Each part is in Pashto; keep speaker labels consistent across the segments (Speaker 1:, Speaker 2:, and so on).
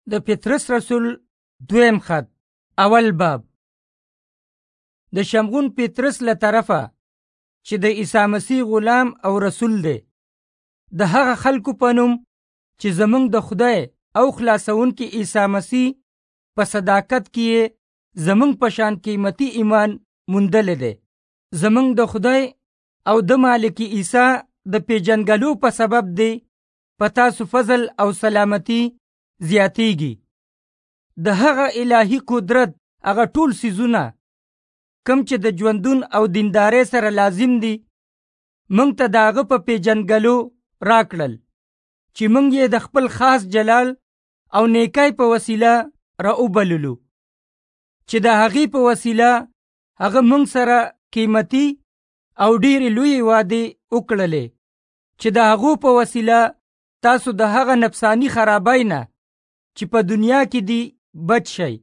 Speaker 1: د پطرس رسول دویم خط اول باب. د شمعون پطرس له طرفه چې د عیسی مسیح غلام او رسول دی، د هغه خلکو په نوم چې زمونږ د خدای او خلاصونکي عیسی مسیح په صداقت کې زمونږ په شان قیمتي ایمان موندلی دی. زمونږ د خدای او د مالک عیسی د پیژنګلو په سبب دی په تاسو فضل او سلامتی زیاتیږي. د هغه الهي قدرت هغه ټول سیزونه کم چې د ژوندون او دیندارۍ سره لازم دي مونږ ته د هغه په پیژنګلو راکړل چې مونږ یې د خپل خاص جلال او نیکۍ په وسیله راوبللو، چې د هغې په وسیله هغه مونږ سره قیمتي او ډېرې لویې وعدې وکړلې چې د هغو په وسیله تاسو د هغه نفسانی خرابۍ نه چې په دنیا کې دی بچ شئ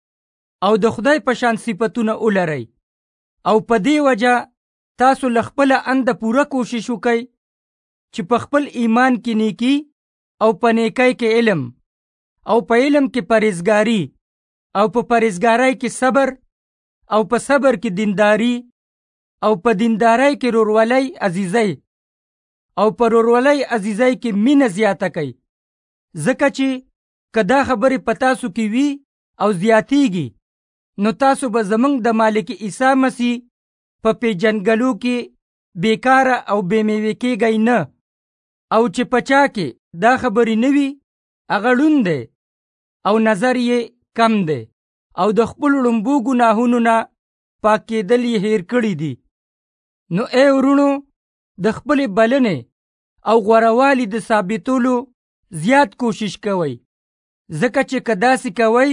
Speaker 1: او د خدای په شان صفتونه ولرئ، او په دې وجه تاسو له خپله انده پوره کوشش وکئ چې په خپل ایمان کې نیکی او په نیکۍ کې علم او په علم کې پرهیزګاري او په پرهیزګارۍ کې صبر او په صبر کې دینداري او په دیندارۍ کې رورولۍ عزیزۍ او په رورولۍ عزیزۍ کې مینه زیاته کئ، ځکه چې که دا خبرې په تاسو کې وي او زیاتیږي نو تاسو به زمونږ د مالک عیسی مسیح په پیژنګلو کې بیکاره او بې میوې کېږئ نه، او چې په چا کې دا خبرې نه وي هغه ړوند دی او نظر یې کم دی او د خپلو ړومبو ګناهونو نه پاک کېدل یې هیر کړي دي. نو ای ورونو، د خپلې بلنې او غوروالي د ثابتولو زیات کوشش کوئ، ځکه چې که داسې کوئ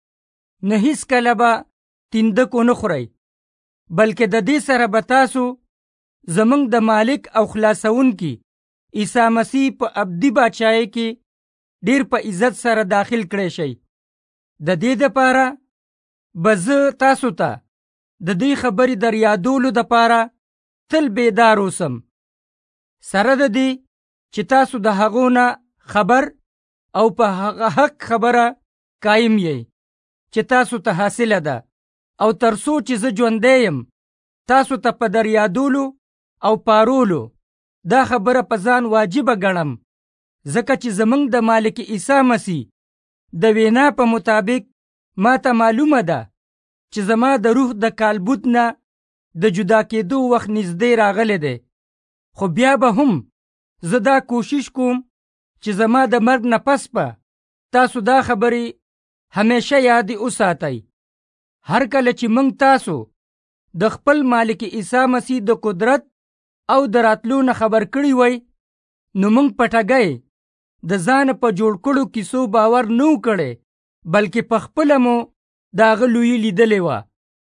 Speaker 1: نه هیڅکله به تیندک ونه خورئ، بلکې د دې سره به تاسو زمونږ د مالک او خلاصونکي عیسی مسیح په ابدي بادشاهۍ کې ډیر په عزت سره داخل کړی شئ. د دې دپاره به زه تاسو ته د دې خبرې در یادولو دپاره تل بیدار اوسم، سره د دې چې تاسو د هغو نه خبر او په هغه حق خبره قایم یئ چې تاسو ته حاصله ده، او تر څو چې زه ژوندی یم تاسو ته په در یادولو او پارولو دا خبره په ځان واجبه ګڼم، ځکه چې زمونږ د مالک عیسی مسیح د وینا په مطابق ما ته معلومه ده چې زما د روح د کالبوت نه د جدا کېدو وخت نږدې راغلی دی، خو بیا به هم زه دا کوشش کوم چې زما د مرګ نه پس به تاسو دا خبرې همیشه یادې وساتئ. هر کله چې موږ تاسو د خپل مالک عیسی مسیح د قدرت او د راتلو نه خبر کړي وای نو موږ په ټګۍ د ځانه په جوړ کړو کیسو باور نه و کړی، بلکې په خپله مو د هغه لویي لیدلې وه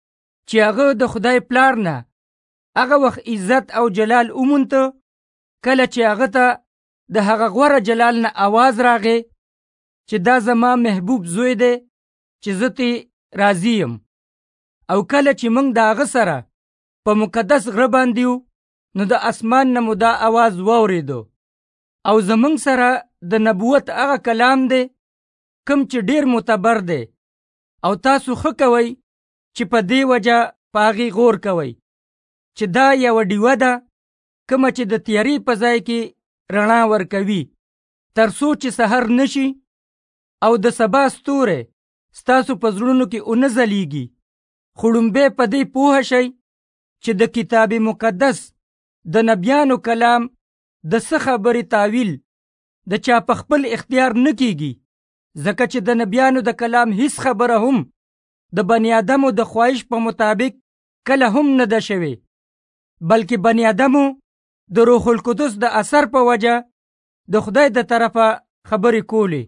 Speaker 1: چې هغه د خدای پلار نه هغه وخت عزت او جلال ومونته کله چې هغه ته د هغه غوره جلال نه آواز راغی چې دا زما محبوب زوی دی چې زه ترې راضي یم. او کله چې موږ د هغه سره په مقدس غره باندې وو نو د اسمان نه مو دا آواز واورېدو، او زمونږ سره د نبوت هغه کلام دی کم چې ډیر معتبر دی، او تاسو ښه کوئ چې په دې وجه په هغې غور کوئ چې دا یوه ډیوه ده کومه چې د تیارې په ځای کې رڼا ورکوي، تر څو چې سحر نشي او د سبا ستوری ستاسو په زړونو کې ونه ځلیږي. خو لومبی په دې پوهه شئ چې د کتاب مقدس د نبیانو کلام د څه خبرې تاویل د چا په خپل اختیار نه کیږي، ځکه چې د نبیانو د کلام هیڅ خبره هم د بنی آدمو د خواهش په مطابق کله هم نه ده شوې، بلکې بنی آدمو د روح القدس د اثر په وجه د خدای د طرفه خبرې کولې.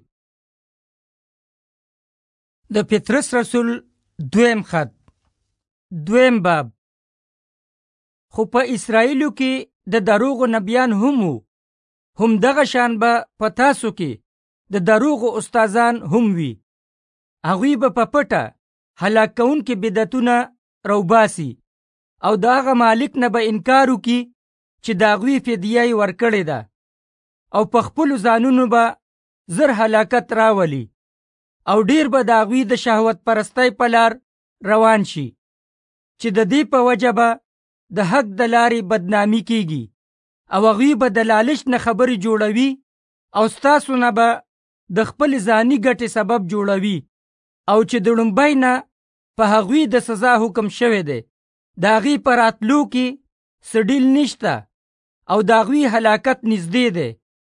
Speaker 1: د پطرس رسول دویم خط دویم باب. خو په اسرائیلو کې د دروغو نبیان هم وو، هم دغه شان به په تاسو کې د دروغو استادان هم وي. هغوی به په پټه هلاک کوونکي بدعتونه روباسي او د هغه مالک نه به انکار وکړي چې د هغوی فدیه یې ورکړې ده، او په خپلو ځانونو به زر هلاکت راولي. او ډیر به د هغوی د شهوت پرستی په لار روان شي چې د دې په وجه به د حق د لارې بدنامي کیږي او هغوی به د لالچ نه خبرې جوړوي او ستاسو نه به د خپل ځاني ګټې سبب جوړوي او چې د لومبۍ نه په هغوی د سزا حکم شوی دی د هغوی په راتلو کې څه ډیل نشته او د هغوی هلاکت نږدې دی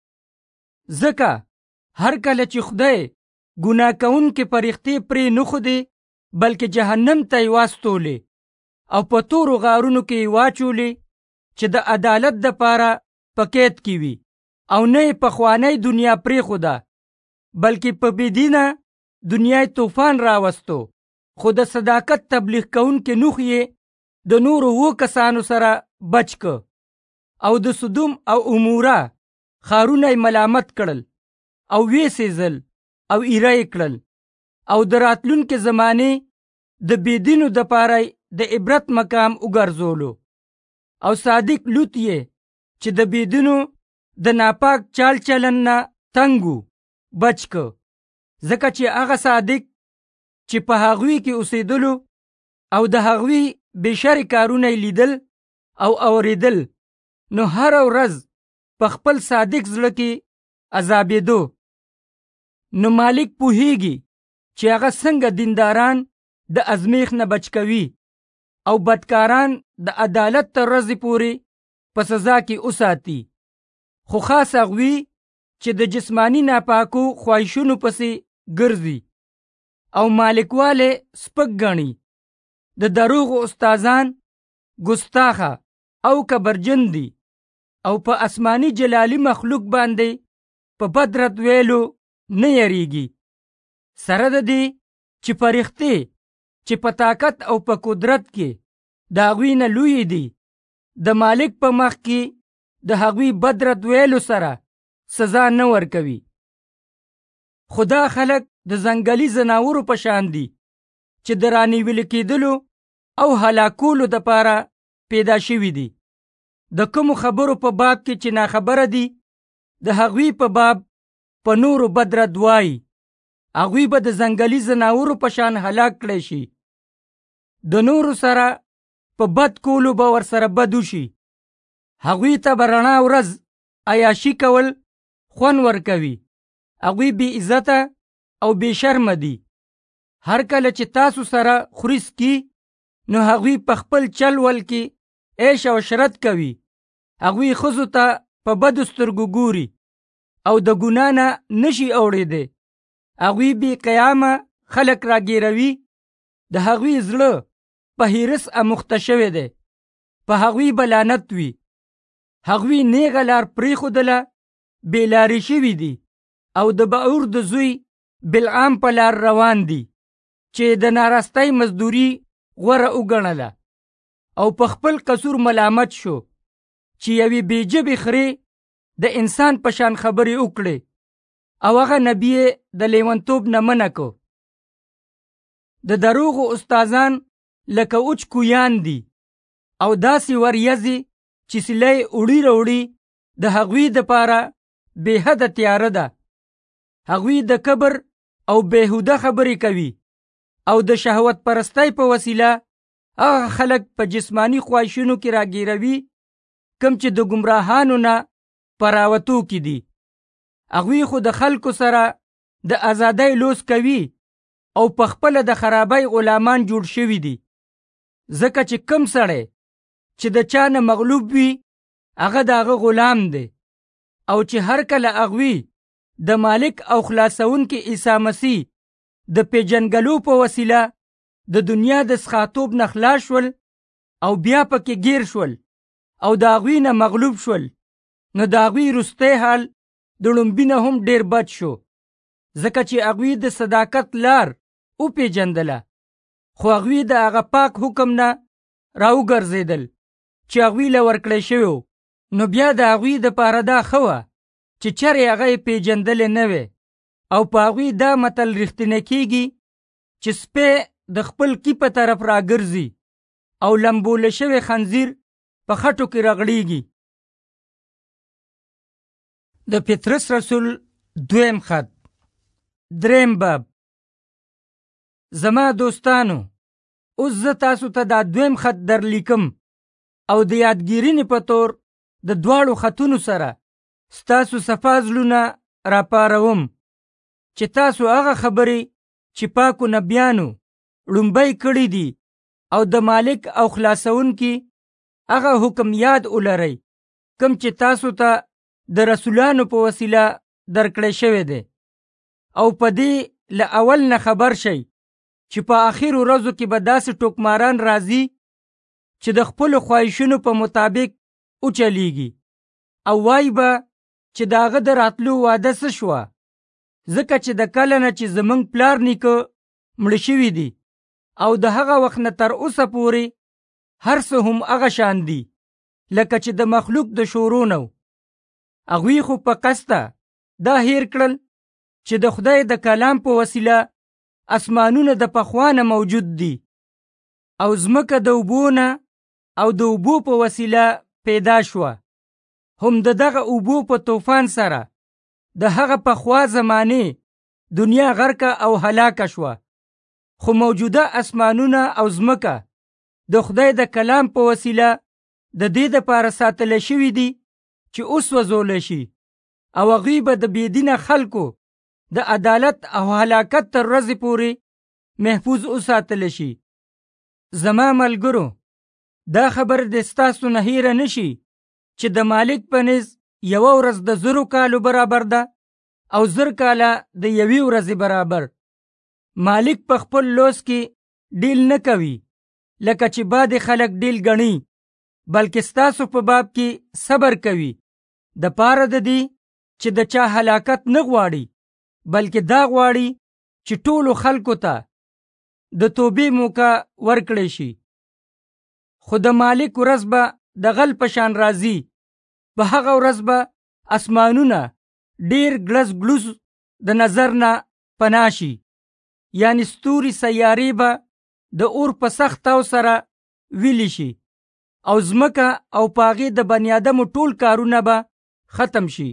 Speaker 1: ځکه هر کله چې خدای ګناه کوونکې فرښتې پرې نه ښودې بلکې جهنم ته یې واستولې او په تورو غارونو کې یې واچولې چې د عدالت دپاره په قید کې وي او نه یې پخوانی دنیا پرېښوده بلکې په بېدینه دنیا یې طوفان راوستو خو د صداقت تبلیغ کوونکې نوح یې د نورو 7 کسانو سره بچ که او د سدوم او عموره ښارونه یې ملامت کړل او ویې سېزل او ایره یې کړل او د راتلونکې زمانې د بېدینو دپاره د عبرت مقام وګرځولو او صادق لوط یې چې د بېدینو د ناپاک چال چلن نه تنګ و بچ که ځکه چې هغه صادق چې په هغوی کې اوسېدلو او د هغوی بېشرې کارونه یې لیدل او اورېدل نو هره ورځ په خپل صادق زړه کې عذابېدو نو مالک پوهیږي چې هغه څنګه دینداران د ازمیښت نه بچ کوي او بدکاران د عدالت تر ورځې پورې په سزا کې وساتي خو خاص هغوی چې د جسمانی ناپاکو خواهشونو پسې ګرځي او مالکواله سپک ګڼي د دروغو استادان ګستاخه او کبرجن دي او په آسماني جلالي مخلوق باندې په بد رد ویلو نه یریږي سره د دې چې فرښتې چې په طاقت او په قدرت کې د هغوی نه لوی دي د مالک په مخ کې د هغوی بد رد ویلو سره سزا نه ورکوي خدا خلق د ځنګلي ځناورو په شان دي چې د رانیول کېدلو او هلاکولو دپاره پیدا شوي دي د کومو خبرو په باب کې چې ناخبره دي د هغوی په باب په نورو بد رد وایي هغوی به د ځنګلي ځناورو په شان هلاک کړی شي د نورو سره په بد کولو به ورسره بد وشي هغوی ته به رڼا ورځ عیاشي کول خوند ورکوي هغوی بې عزته او بې شرمه دي هر کله چې تاسو سره خوري څکي نو هغوی په خپل چل ول کې عیش او عشرت کوي هغوی ښځو ته په بدو سترګو ګوري او د ګناه نه نشي اوړېدی هغوی بې قیامه خلک راګیروي د هغوی زړه په حرص اموخته شوی دی په هغوی به لعنت وي هغوی نیغه لار پرېښودله بې لارې شوي دي او د بعور د زوی بلعام په لار روان دي چې د ناراستۍ مزدوري غوره وګڼله او په خپل قصور ملامت شو چې یوې بې ژبې خرې د انسان په شان خبرې وکړې او هغه نبي د لیونتوب نه منع کو د دروغو استادان لکه اوچ کویان دي او داسې وریځي چې سلی وړي راوړي د هغوی دپاره بې حده تیاره ده هغوی د کبر او بېهوده خبرې کوي او د شهوت پرستی په وسیله هغه خلک په جسمانی خواهشونو کې راګیروي کم چې د ګمراهانو نه په راوتو کې دي هغوی خو د خلکو سره د ازادۍ لوس کوي او په خپله د خرابۍ غلامان جوړ شوي دي ځکه چې کم سړی چې د چا نه مغلوب وي هغه د هغه غلام دی او چې هر کله هغوی د مالک او خلاصونکي عیسی مسیح د پیژنګلو په وسیله د دنیا د څښاتوب نه خلاص شول او بیا پکې گیر شول او د هغوی نه مغلوب شول نو د هغوی وروستی حال د لومبي نه هم ډېر بد شو ځکه چې هغوی د صداقت لار وپېژندله خو هغوی د هغه پاک حکم نه راوګرځېدل چې هغوی له ورکړی شوی نو بیا د هغوی دپاره دا ښه وه چې چرې هغه یې پېژندلی نه وی او په هغوی دا متل رښتینی کېږي چې سپی د خپل کی په طرف راګرځي او لمبوله شوی خنزیر په خټو کې رغړېږي د پطرس رسول دویم خط دریم باب زما دوستانو، اوس زه تاسو ته دا دویم خط در لیکم او د یادګیرنې په تور د دواړو خطونو سره ستاسو صفا زړونه راپاروم چې تاسو هغه خبرې چې پاکو نبیانو لومبی کړي دي او د مالک او خلاصونکي هغه حکم یاد ولرئ، کوم چې تاسو ته د رسولانو په وسیله درکړی شوی دی. او په دې له اول نه خبر شئ چې په آخر ورځو کې به داسې ټوکماران راځي چې د خپلو خواهشونو په مطابق وچلیږي او وایي به چې د هغه د راتلو وعده څه شوه، ځکه چې د کله نه چې زموږ پلار نیکه مړه شوي دي او د هغه وخت نه تر اوسه پورې هر څه هم هغه شان دي لکه چې د مخلوق د شروع نه و. هغوی خو په قصده دا هیر کړل چې د خدای د کلام په وسیله اسمانونه د پخوانه موجود دي او ځمکه د اوبو نه او د اوبو په وسیله پیدا شوه، هم د دغه اوبو په طوفان سره د هغه پخوا زمانې دنیا غرقه او هلاکه شوه. خو موجوده اسمانونه او ځمکه د خدای د کلام په وسیله د دې دپاره ساتل شوي دي چې اوس وزول شي او هغوی به د بېدینه خلکو د عدالت او هلاکت تر ورځې پورې محفوظ وساتل شي. زما ملګرو، دا خبر د ستاسو نه هیره نشي چې د مالک په نزد یوه ورځ د 1000 کالو برابر ده او 1000 کاله د یوې ورځې برابر. مالک په خپل لوس کې ډیل نه کوي لکه چې بعضې خلک ډیل ګڼي، بلکې ستاسو په باب کې صبر کوي د پاره د دې چې د چا هلاکت نه غواړي، بلکې دا غواړي چې ټولو خلکو ته د توبې موقع ورکړی شي. خو د مالک ورځ به د غل په شان راځي. په هغه ورځ به اسمانونه ډیر ګلز ګلوز د نظر نه پناه شي، یعنی ستوري سیارې به د اور په سخت تاو سره ویلی شي او ځمکه او پاغې د بني آدمو ټول کارونه به ختم شي.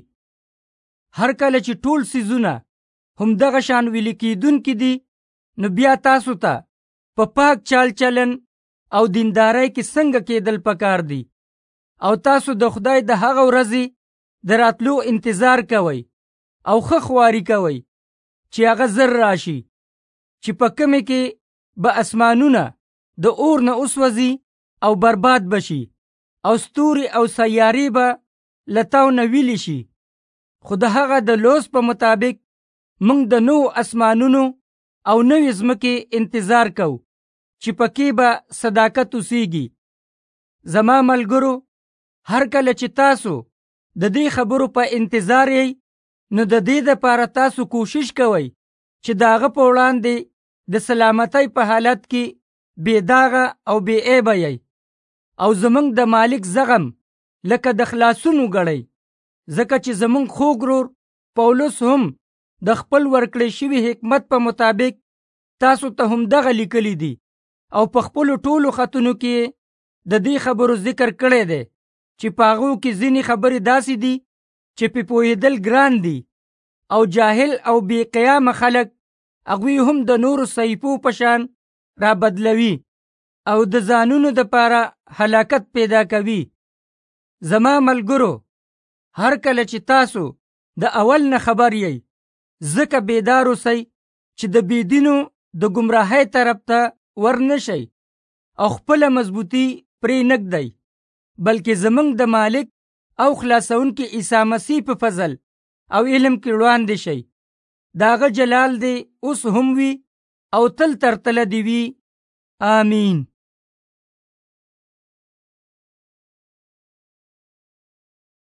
Speaker 1: هر کله چې ټول څیزونه هم دغه شان ویلي کیدونکي دي، نو بیا تاسو ته په پاک چال چلن او دیندارۍ کې څنګه کېدل پکار دي او تاسو د خدای د هغه ورځې د راتلو انتظار کوئ او ښه خواري کوئ چې هغه زر راشي، چې په کومې کې به اسمانونه د اور نه وسوځي او برباد بشي او ستوري او سیارې به له تاو نه ویلی شي. خو د هغه د لوس په مطابق موږ د نوو اسمانونو او نوې ځمکې انتظار کوو چې پکې به صداقت اوسیږي. زما ملګرو، هر کله چې تاسو د دې خبرو په انتظار یې، نو د دې دپاره تاسو کوشش کوئ چې د هغه په وړاندې د سلامتۍ په حالت کې بې داغه او بې عیبه یئ او زموږ د مالک زغم لکه د خلاصون وګڼئ، ځکه چې زموږ خوږ ورور پولس هم د خپل ورکړی شوي حکمت په مطابق تاسو ته هم دغه لیکلی دي او په خپلو ټولو خطونو کې د دې خبرو ذکر کړی دی چې په هغو کې ځینې خبرې داسې دي چې پې پوهېدل ګران دي او جاهل او بې قیامه خلک هغوی هم د نورو صحیفو په شان را بدلوي او د ځانونو دپاره هلاکت پیدا کوي. زما ملګرو، هر کله چې تاسو د اول نه خبر یئ، ځکه بیدار اوسئ چې د بېدینو د ګمراهۍ طرف ته ورنشئ او خپله مضبوطي پرې نږدئ، بلکې زموږ د مالک او خلاصونکي عیسی مسیح په فضل او علم کې وړاندې شئ. د هغه جلال دې اوس هم وي او تل تر تله دې وي. آمین.